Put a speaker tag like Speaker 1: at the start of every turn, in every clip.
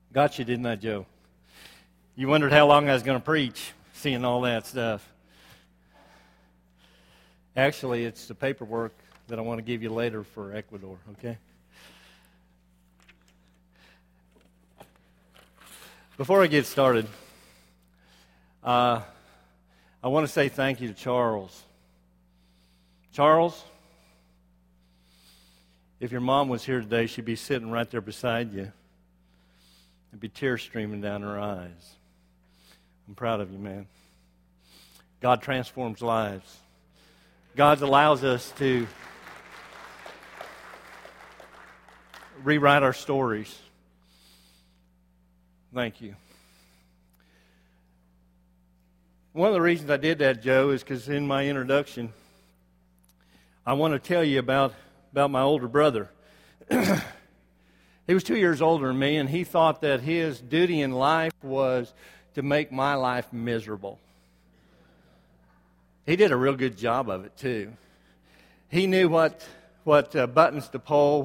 Speaker 1: Got you, didn't I, Joe? You wondered how long I was going to preach, seeing all that stuff. Actually, it's the paperwork that I want to give you later for Ecuador, okay? Before I get started, I want to say thank you to Charles. Charles, if your mom was here today, she'd be sitting right there beside you. There'd be tears streaming down her eyes. I'm proud of you, man. God transforms lives. God allows us to rewrite our stories. Thank you. One of the reasons I did that, Joe, is because in my introduction, I want to tell you about my older brother. He was 2 years older than me, and he thought that his duty in life was to make my life miserable. He did a real good job of it, too. He knew what buttons to pull,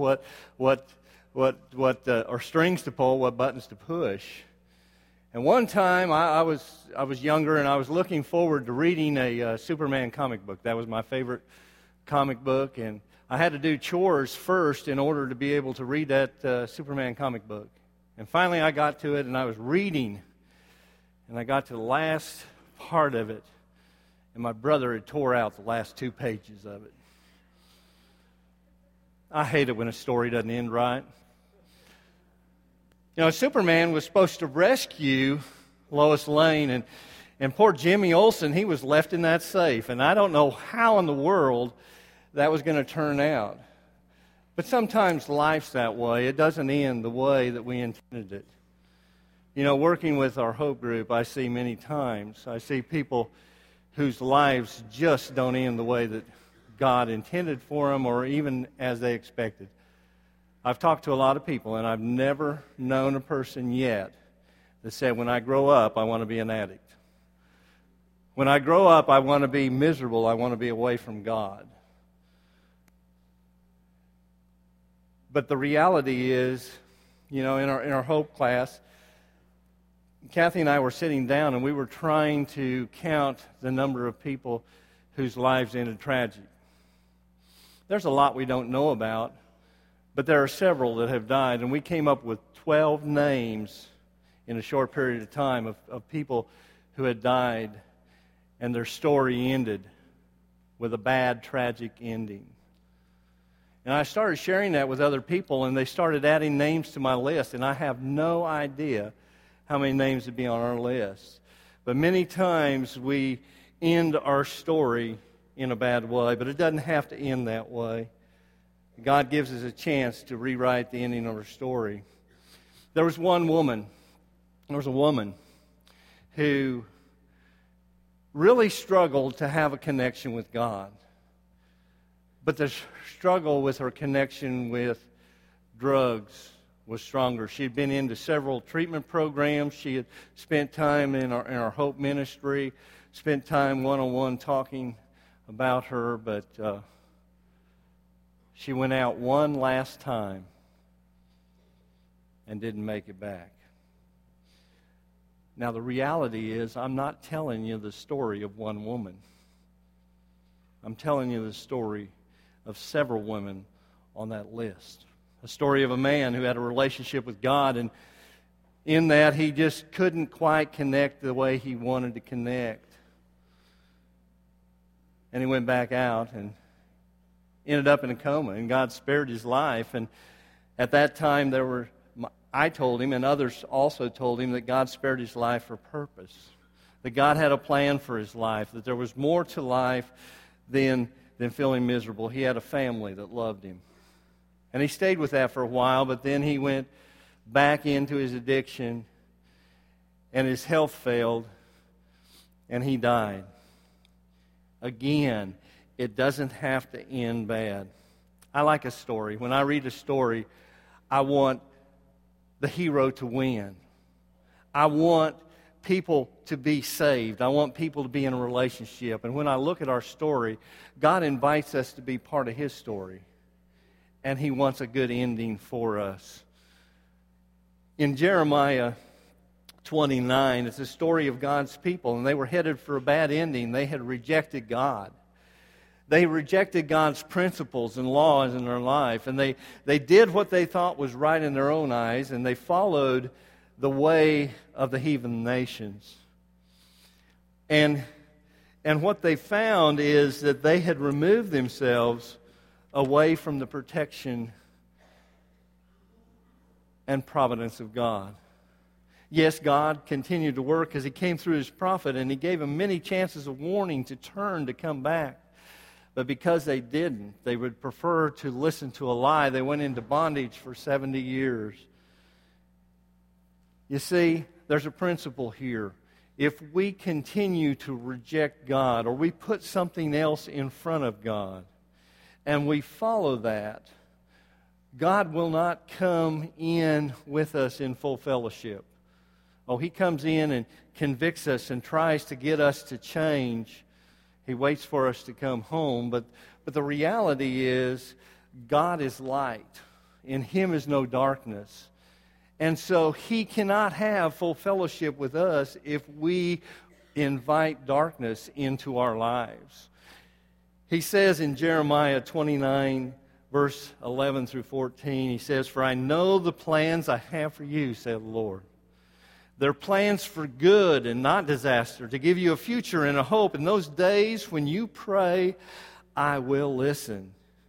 Speaker 1: or strings to pull, what buttons to push. And one time, I was younger, and I was looking forward to reading a Superman comic book. That was my favorite comic book, and I had to do chores first in order to be able to read that Superman comic book. And finally I got to it, and I was reading, and I got to the last part of it, and my brother had tore out the last 2 pages of it. I hate it when a story doesn't end right. You know, Superman was supposed to rescue Lois Lane, and poor Jimmy Olsen, he was left in that safe, and I don't know how in the world that was going to turn out. But sometimes life's that way. It doesn't end the way that we intended it. You know, working with our Hope group, I see many times, I see people whose lives just don't end the way that God intended for them or even as they expected. I've talked to a lot of people, and I've never known a person yet that said, when I grow up, I want to be an addict. When I grow up, I want to be miserable. I want to be away from God. But the reality is, you know, in our Hope class, Kathy and I were sitting down, and we were trying to count the number of people whose lives ended tragic. There's a lot we don't know about, but there are several that have died, and we came up with 12 names in a short period of time of people who had died, and their story ended with a bad, tragic ending. And I started sharing that with other people, and they started adding names to my list, and I have no idea how many names would be on our list. But many times we end our story in a bad way, but it doesn't have to end that way. God gives us a chance to rewrite the ending of our story. There was a woman who really struggled to have a connection with God. But the struggle with her connection with drugs was stronger. She had been into several treatment programs. She had spent time in our Hope ministry, spent time one-on-one talking about her, but she went out one last time and didn't make it back. Now, the reality is, I'm not telling you the story of one woman. I'm telling you the story of several women on that list. A story of a man who had a relationship with God, and in that he just couldn't quite connect the way he wanted to connect. And he went back out and ended up in a coma, and God spared his life. And at that time, I told him, and others also told him, that God spared his life for purpose. That God had a plan for his life, that there was more to life than feeling miserable. He had a family that loved him. And he stayed with that for a while, but then he went back into his addiction, and his health failed, and he died. Again, it doesn't have to end bad. I like a story. When I read a story, I want the hero to win. I want people to be saved. I want people to be in a relationship. And when I look at our story, God invites us to be part of his story. And he wants a good ending for us. In Jeremiah 29, it's a story of God's people, and they were headed for a bad ending. They had rejected God. They rejected God's principles and laws in their life, and they did what they thought was right in their own eyes, and they followed the way of the heathen nations. And what they found is that they had removed themselves away from the protection and providence of God. Yes, God continued to work as He came through His prophet, and He gave them many chances of warning to turn, to come back. But because they didn't, they would prefer to listen to a lie. They went into bondage for 70 years. You see, there's a principle here. If we continue to reject God, or we put something else in front of God, and we follow that, God will not come in with us in full fellowship. Oh, He comes in and convicts us and tries to get us to change. He waits for us to come home. But the reality is, God is light. In Him is no darkness. And so He cannot have full fellowship with us if we invite darkness into our lives. He says in Jeremiah 29, verse 11 through 14, He says, "For I know the plans I have for you, saith the Lord. They're plans for good and not disaster, to give you a future and a hope. In those days when you pray, I will listen.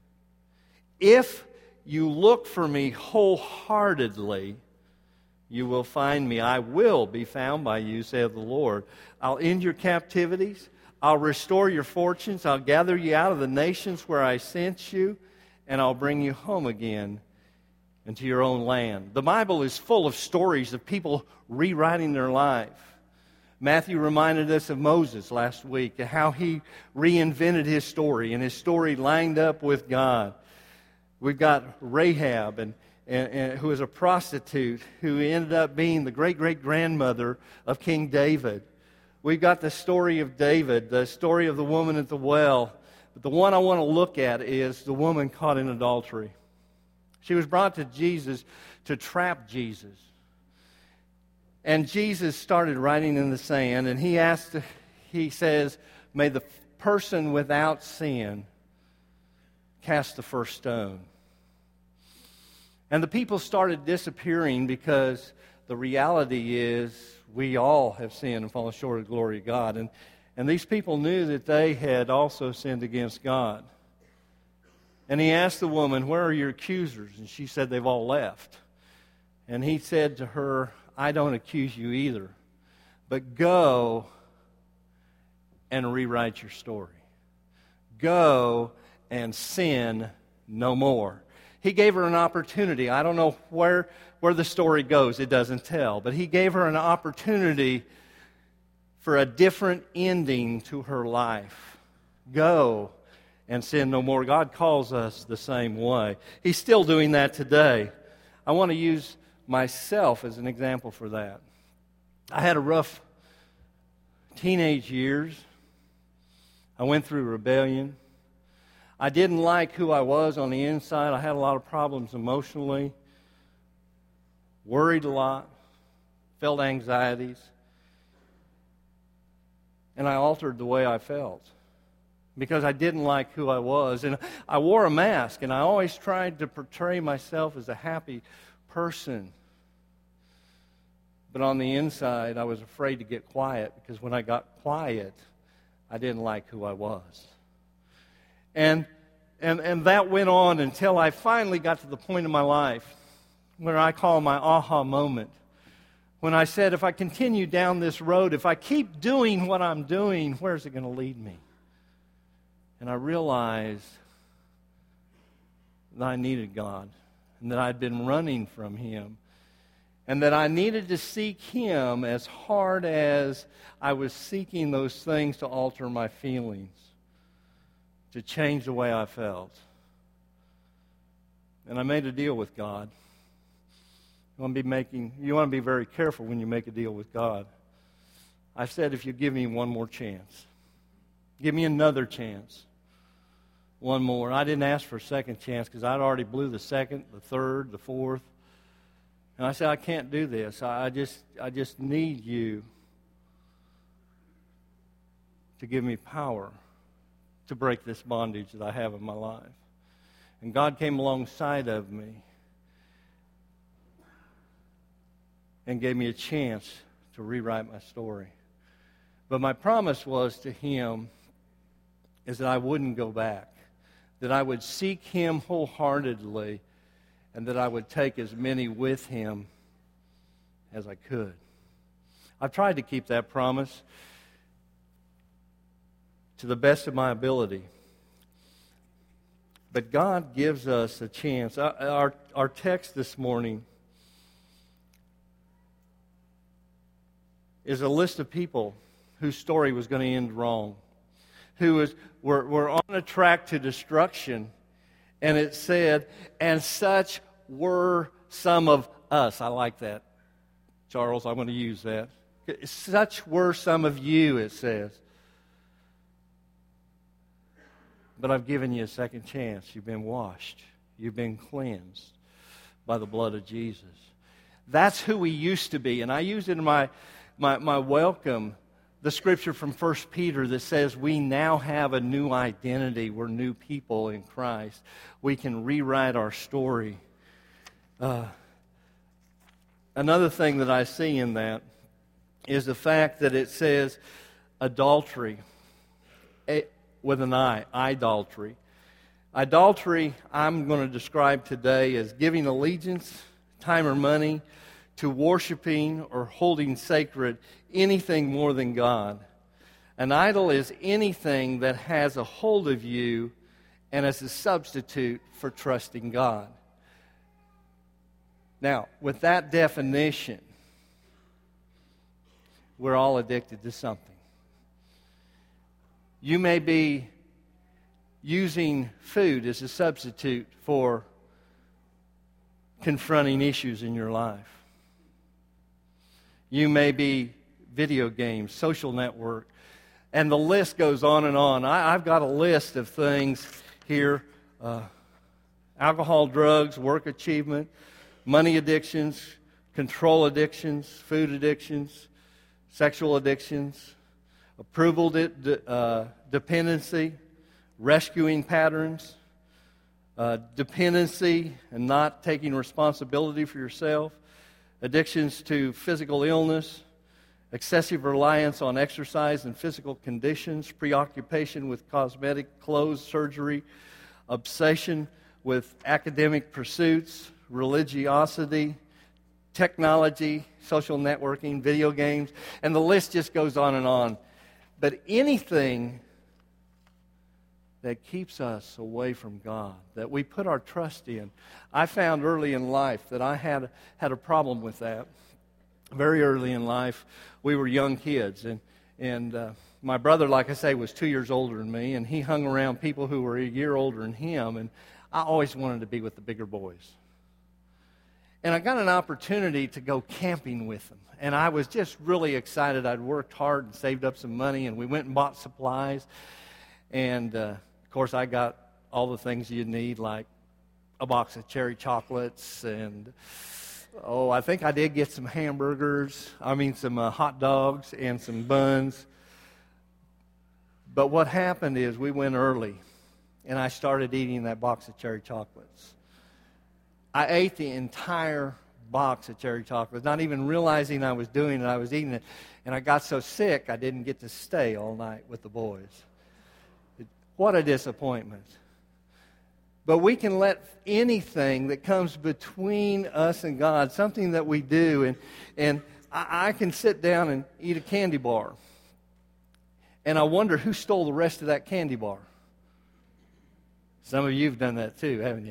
Speaker 1: If you look for me wholeheartedly, you will find me. I will be found by you, saith the Lord. I'll end your captivities. I'll restore your fortunes. I'll gather you out of the nations where I sent you, and I'll bring you home again into your own land." The Bible is full of stories of people rewriting their life. Matthew reminded us of Moses last week, how he reinvented his story, and his story lined up with God. We've got Rahab, and who was a prostitute, who ended up being the great-great-grandmother of King David. We've got the story of David, the story of the woman at the well. But the one I want to look at is the woman caught in adultery. She was brought to Jesus to trap Jesus. And Jesus started writing in the sand, and he says, "May the person without sin cast the first stone." And the people started disappearing because the reality is we all have sinned and fallen short of the glory of God. And these people knew that they had also sinned against God. And he asked the woman, "Where are your accusers?" And she said, "They've all left." And he said to her, "I don't accuse you either, but go and rewrite your story. Go and sin no more." He gave her an opportunity. I don't know where the story goes. It doesn't tell. But he gave her an opportunity for a different ending to her life. Go and sin no more. God calls us the same way. He's still doing that today. I want to use myself as an example for that. I had a rough teenage years. I went through rebellion. I didn't like who I was on the inside. I had a lot of problems emotionally, worried a lot, felt anxieties, and I altered the way I felt because I didn't like who I was. And I wore a mask, and I always tried to portray myself as a happy person. But on the inside, I was afraid to get quiet because when I got quiet, I didn't like who I was. And that went on until I finally got to the point in my life where I call my aha moment. When I said, if I continue down this road, if I keep doing what I'm doing, where's it going to lead me? And I realized that I needed God and that I'd been running from Him and that I needed to seek Him as hard as I was seeking those things to alter my feelings, to change the way I felt. And I made a deal with God. You want to be very careful when you make a deal with God. I said, if you give me one more chance, give me another chance, one more. I didn't ask for a second chance because I'd already blew the second, the third, the fourth. And I said, I can't do this. I just need you to give me power to break this bondage that I have in my life. And God came alongside of me and gave me a chance to rewrite my story. But my promise was to him is that I wouldn't go back, that I would seek him wholeheartedly, and that I would take as many with him as I could. I've tried to keep that promise to the best of my ability. But God gives us a chance. Our text this morning is a list of people whose story was going to end wrong, who were on a track to destruction. And it said, and such were some of us. I like that, Charles. I'm going to use that. Such were some of you, it says. But I've given you a second chance. You've been washed. You've been cleansed by the blood of Jesus. That's who we used to be. And I used it in my welcome, the scripture from 1 Peter that says we now have a new identity. We're new people in Christ. We can rewrite our story. Another thing that I see in that is the fact that it says adultery. With an I, idolatry. Idolatry, I'm going to describe today as giving allegiance, time or money, to worshiping or holding sacred anything more than God. An idol is anything that has a hold of you and is a substitute for trusting God. Now, with that definition, we're all addicted to something. You may be using food as a substitute for confronting issues in your life. You may be video games, social network, and the list goes on and on. I've got a list of things here. Alcohol, drugs, work achievement, money addictions, control addictions, food addictions, sexual addictions, approval dependency, rescuing patterns, dependency and not taking responsibility for yourself, addictions to physical illness, excessive reliance on exercise and physical conditions, preoccupation with cosmetic, clothes, surgery, obsession with academic pursuits, religiosity, technology, social networking, video games, and the list just goes on and on. But anything that keeps us away from God, that we put our trust in. I found early in life that I had a problem with that. Very early in life, we were young kids, and my brother, like I say, was 2 years older than me, and he hung around people who were a year older than him, and I always wanted to be with the bigger boys. And I got an opportunity to go camping with them. And I was just really excited. I'd worked hard and saved up some money, and we went and bought supplies. And, of course, I got all the things you need, like a box of cherry chocolates. And, I think I did get some hamburgers. Some hot dogs and some buns. But what happened is we went early, and I started eating that box of cherry chocolates. I ate the entire box of cherry chocolates, not even realizing I was doing it. I was eating it, and I got so sick I didn't get to stay all night with the boys. What a disappointment. But we can let anything that comes between us and God, something that we do, and I can sit down and eat a candy bar, and I wonder who stole the rest of that candy bar. Some of you have done that too, haven't you?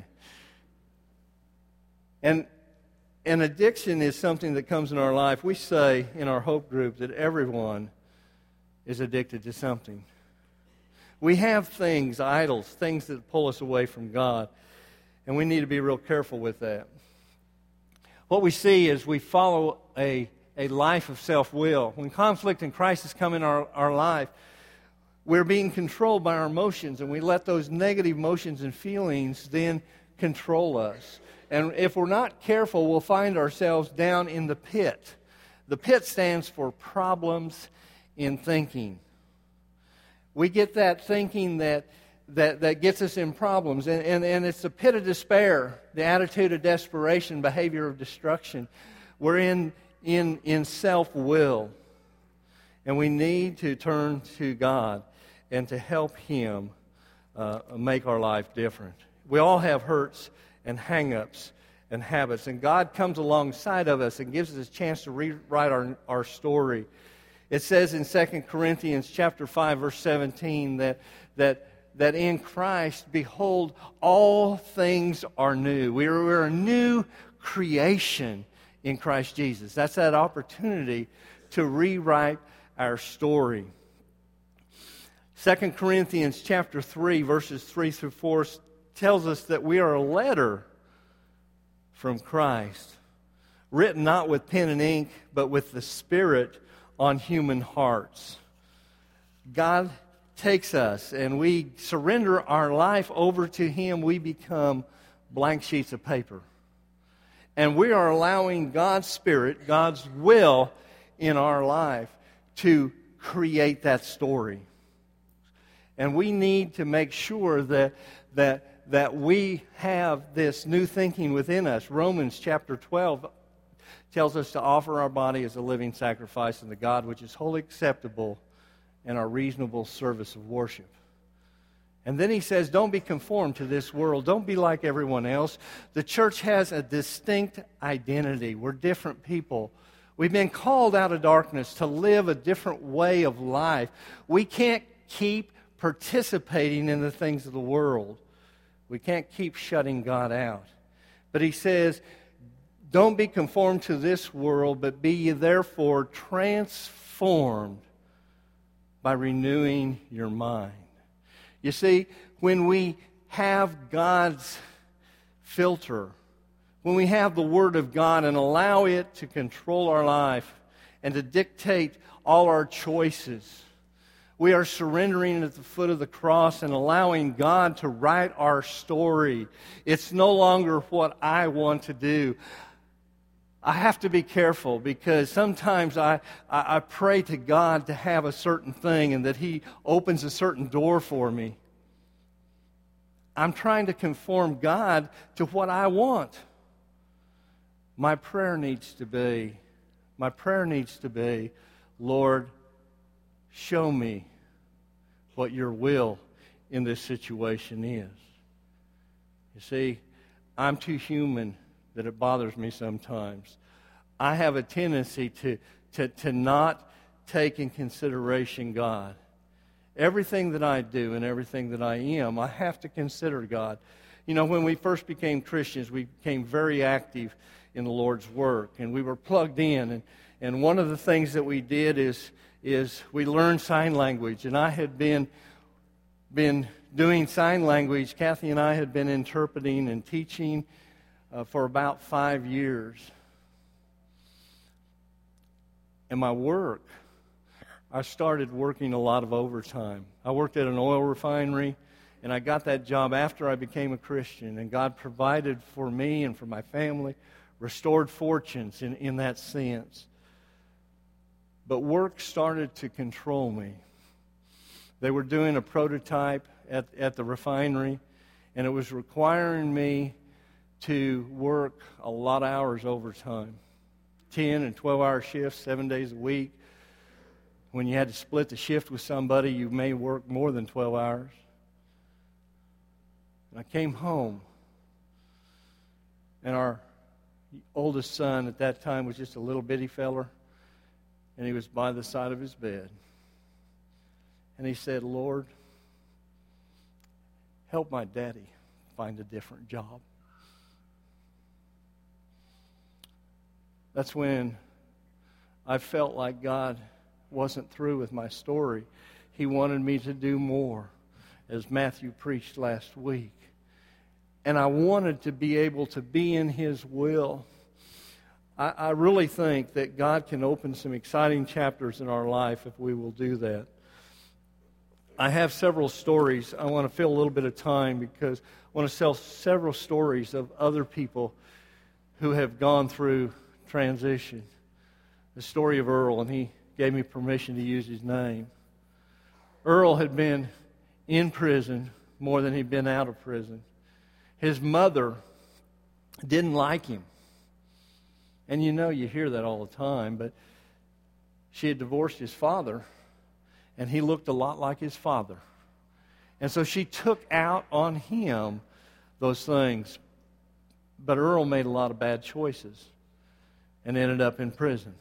Speaker 1: And addiction is something that comes in our life. We say in our Hope group that everyone is addicted to something. We have things, idols, things that pull us away from God, and we need to be real careful with that. What we see is we follow a life of self-will. When conflict and crisis come in our life, we're being controlled by our emotions, and we let those negative emotions and feelings then control us. And if we're not careful, we'll find ourselves down in the pit. The pit stands for problems in thinking. We get that thinking that gets us in problems. And it's the pit of despair, the attitude of desperation, behavior of destruction. We're in self-will. And we need to turn to God and to help Him make our life different. We all have hurts and hang-ups and habits. And God comes alongside of us and gives us a chance to rewrite our story. It says in 2 Corinthians chapter 5, verse 17, that in Christ, behold, all things are new. We're a new creation in Christ Jesus. That's that opportunity to rewrite our story. 2 Corinthians chapter 3, verses 3 through 4 tells us that we are a letter from Christ, written not with pen and ink, but with the Spirit on human hearts. God takes us and we surrender our life over to Him. We become blank sheets of paper. And we are allowing God's Spirit, God's will in our life to create that story. And we need to make sure that we have this new thinking within us. Romans chapter 12 tells us to offer our body as a living sacrifice unto God, which is wholly acceptable and our reasonable service of worship. And then he says, don't be conformed to this world. Don't be like everyone else. The church has a distinct identity. We're different people. We've been called out of darkness to live a different way of life. We can't keep participating in the things of the world. We can't keep shutting God out. But he says, don't be conformed to this world, but be ye therefore transformed by renewing your mind. You see, when we have God's filter, when we have the Word of God and allow it to control our life and to dictate all our choices, we are surrendering at the foot of the cross and allowing God to write our story. It's no longer what I want to do. I have to be careful because sometimes I pray to God to have a certain thing and that He opens a certain door for me. I'm trying to conform God to what I want. My prayer needs to be, Lord, show me what your will in this situation is. You see, I'm too human that it bothers me sometimes. I have a tendency to not take in consideration God. Everything that I do and everything that I am, I have to consider God. You know, when we first became Christians, we became very active in the Lord's work, and we were plugged in. And one of the things that we did is we learned sign language. And I had been doing sign language. Kathy and I had been interpreting and teaching for about 5 years. And my work, I started working a lot of overtime. I worked at an oil refinery, and I got that job after I became a Christian. And God provided for me and for my family, restored fortunes in that sense. But work started to control me. They were doing a prototype at the refinery, and it was requiring me to work a lot of hours overtime. 10 and 12-hour shifts, 7 days a week. When you had to split the shift with somebody, you may work more than 12 hours. And I came home, and our oldest son at that time was just a little bitty feller, and he was by the side of his bed. And he said, Lord, help my daddy find a different job. That's when I felt like God wasn't through with my story. He wanted me to do more, as Matthew preached last week. And I wanted to be able to be in His will. I really think that God can open some exciting chapters in our life if we will do that. I have several stories. I want to fill a little bit of time because I want to tell several stories of other people who have gone through transition. The story of Earl, and he gave me permission to use his name. Earl had been in prison more than he'd been out of prison. His mother didn't like him. And you hear that all the time, but she had divorced his father, and he looked a lot like his father. And so she took out on him those things. But Earl made a lot of bad choices and ended up in prison.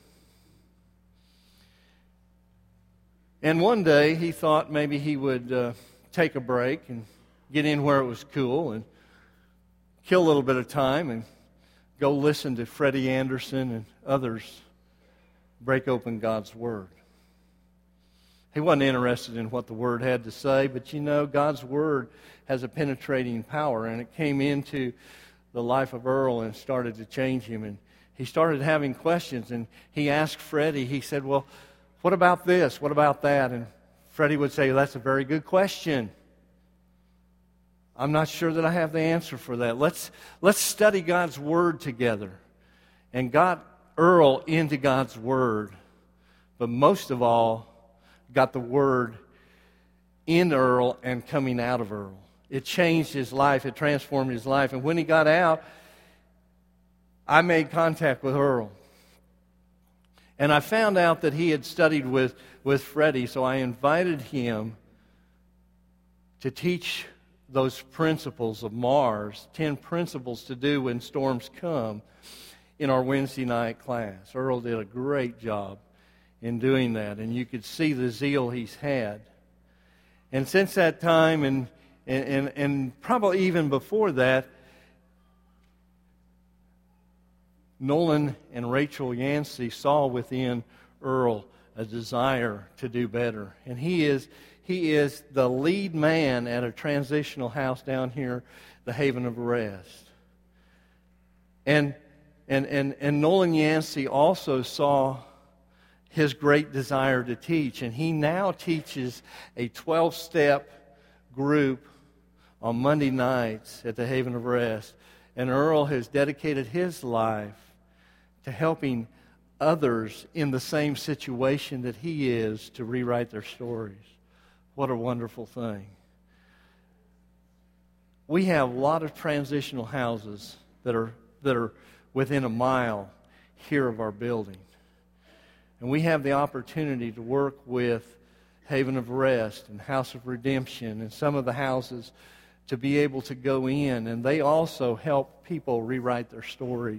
Speaker 1: And one day he thought maybe he would take a break and get in where it was cool and kill a little bit of time and go listen to Freddie Anderson and others break open God's Word. He wasn't interested in what the Word had to say, but God's Word has a penetrating power, and it came into the life of Earl and started to change him. And he started having questions, and he asked Freddie, he said, well, what about this? What about that? And Freddie would say, that's a very good question. I'm not sure that I have the answer for that. Let's study God's Word together. And got Earl into God's Word, but most of all, got the Word in Earl and coming out of Earl. It changed his life. It transformed his life. And when he got out, I made contact with Earl. And I found out that he had studied with Freddie, so I invited him to teach those principles of Mars, 10 principles to do when storms come, in our Wednesday night class. Earl did a great job in doing that, and you could see the zeal he's had. And since that time, and probably even before that, Nolan and Rachel Yancey saw within Earl a desire to do better. And he is the lead man at a transitional house down here, the Haven of Rest. And Nolan Yancey also saw his great desire to teach. And he now teaches a 12-step group on Monday nights at the Haven of Rest. And Earl has dedicated his life to helping others in the same situation that he is to rewrite their stories. What a wonderful thing. We have a lot of transitional houses that are within a mile here of our building. And we have the opportunity to work with Haven of Rest and House of Redemption and some of the houses to be able to go in, and they also help people rewrite their stories.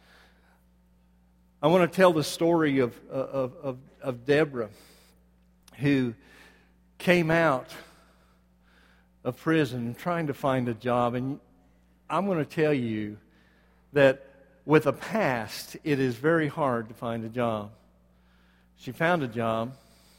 Speaker 1: I want to tell the story of Deborah, who came out of prison trying to find a job. And I'm going to tell you that with a past, it is very hard to find a job. She found a job,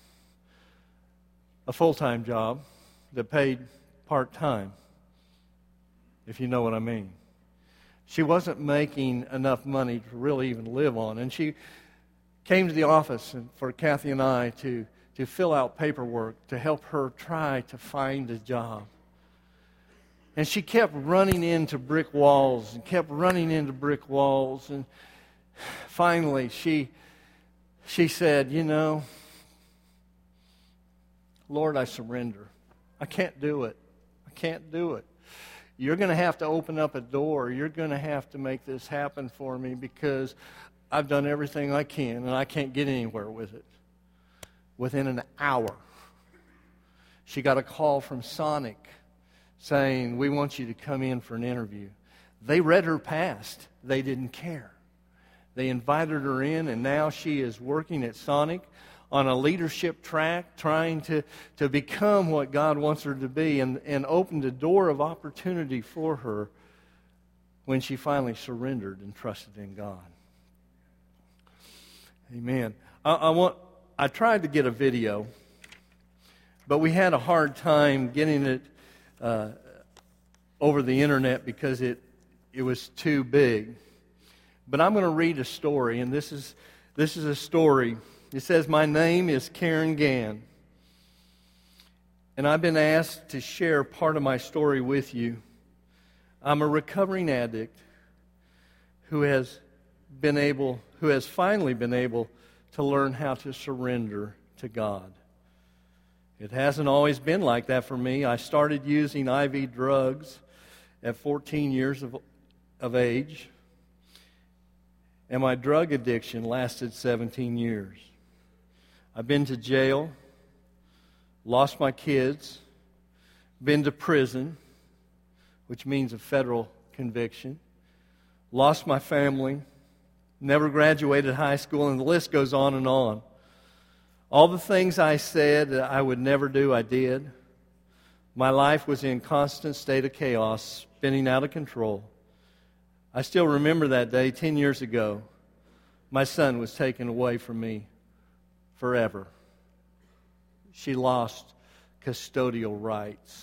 Speaker 1: a full-time job that paid part-time, if you know what I mean. She wasn't making enough money to really even live on. And she came to the office for Kathy and I to fill out paperwork to help her try to find a job. And she kept running into brick walls and kept running into brick walls. And finally she said, Lord, I surrender. I can't do it. I can't do it. You're going to have to open up a door. You're going to have to make this happen for me because I've done everything I can and I can't get anywhere with it. Within an hour, she got a call from Sonic saying, we want you to come in for an interview. They read her past. They didn't care. They invited her in, and now she is working at Sonic on a leadership track, trying to become what God wants her to be, and opened a door of opportunity for her when she finally surrendered and trusted in God. Amen. I tried to get a video, but we had a hard time getting it over the internet because it was too big. But I'm going to read a story, and this is a story. It says, my name is Karen Gann, And I've been asked to share part of my story with you. I'm a recovering addict who has finally been able to learn how to surrender to God. It hasn't always been like that for me. I started using IV drugs at 14 years of age, and my drug addiction lasted 17 years. I've been to jail, lost my kids, been to prison, which means a federal conviction, lost my family, never graduated high school, and the list goes on and on. All the things I said that I would never do, I did. My life was in constant state of chaos, spinning out of control. I still remember that day 10 years ago. My son was taken away from me forever. She lost custodial rights.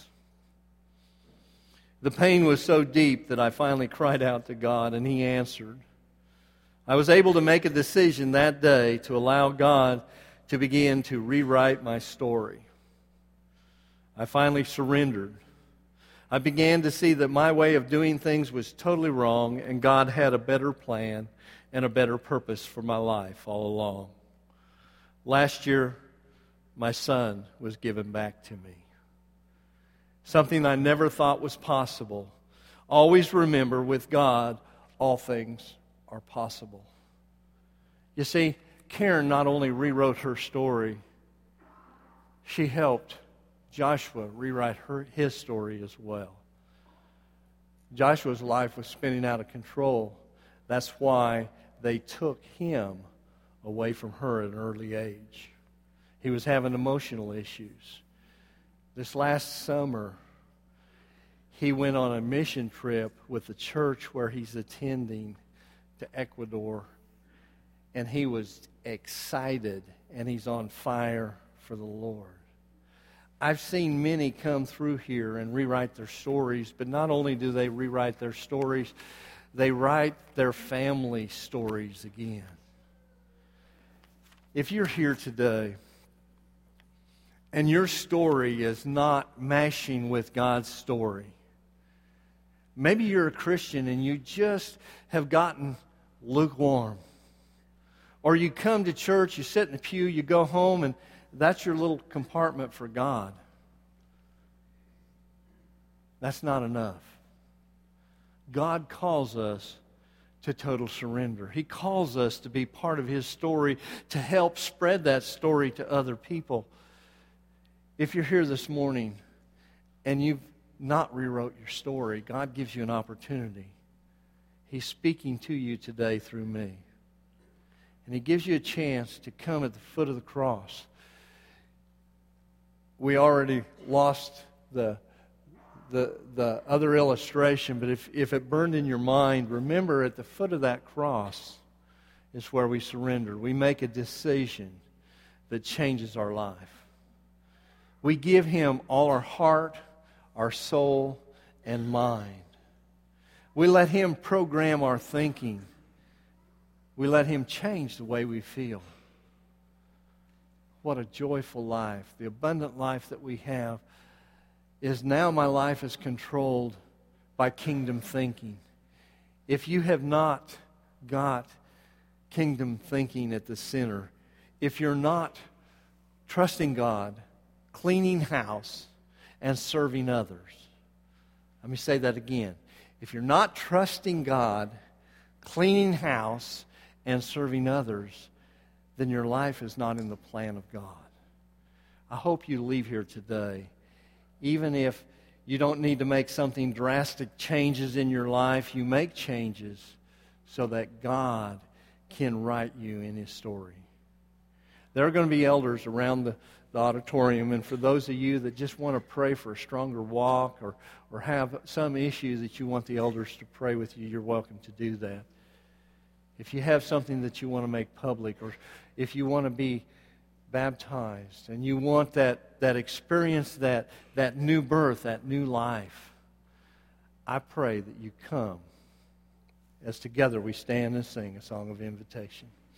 Speaker 1: The pain was so deep that I finally cried out to God, and He answered. I was able to make a decision that day to allow God to begin to rewrite my story. I finally surrendered. I began to see that my way of doing things was totally wrong, and God had a better plan and a better purpose for my life all along. Last year, my son was given back to me. Something I never thought was possible. Always remember, with God, all things are possible. You see, Karen not only rewrote her story, she helped Joshua rewrite his story as well. Joshua's life was spinning out of control. That's why they took him away from her at an early age. He was having emotional issues. This last summer, he went on a mission trip with the church where he's attending to Ecuador, and he was excited, and he's on fire for the Lord. I've seen many come through here and rewrite their stories, but not only do they rewrite their stories, they write their family stories again. If you're here today and your story is not mashing with God's story, maybe you're a Christian and you just have gotten lukewarm. Or you come to church, you sit in the pew, you go home, and that's your little compartment for God. That's not enough. God calls us to total surrender. He calls us to be part of His story, to help spread that story to other people. If you're here this morning and you've not rewrote your story, God gives you an opportunity. He's speaking to you today through me. And He gives you a chance to come at the foot of the cross. We already lost the other illustration, but if it burned in your mind, remember at the foot of that cross is where we surrender. We make a decision that changes our life. We give Him all our heart, our soul, and mind. We let Him program our thinking. We let Him change the way we feel. What a joyful life. The abundant life that we have is now my life is controlled by kingdom thinking. If you have not got kingdom thinking at the center, if you're not trusting God, cleaning house, and serving others. Let me say that again. If you're not trusting God, cleaning house, and serving others, then your life is not in the plan of God. I hope you leave here today, even if you don't need to make something drastic changes in your life, you make changes so that God can write you in His story. There are going to be elders around the auditorium, and for those of you that just want to pray for a stronger walk or have some issue that you want the elders to pray with you, you're welcome to do that. If you have something that you want to make public, or if you want to be baptized and you want that experience, that new birth, that new life, I pray that you come as together we stand and sing a song of invitation.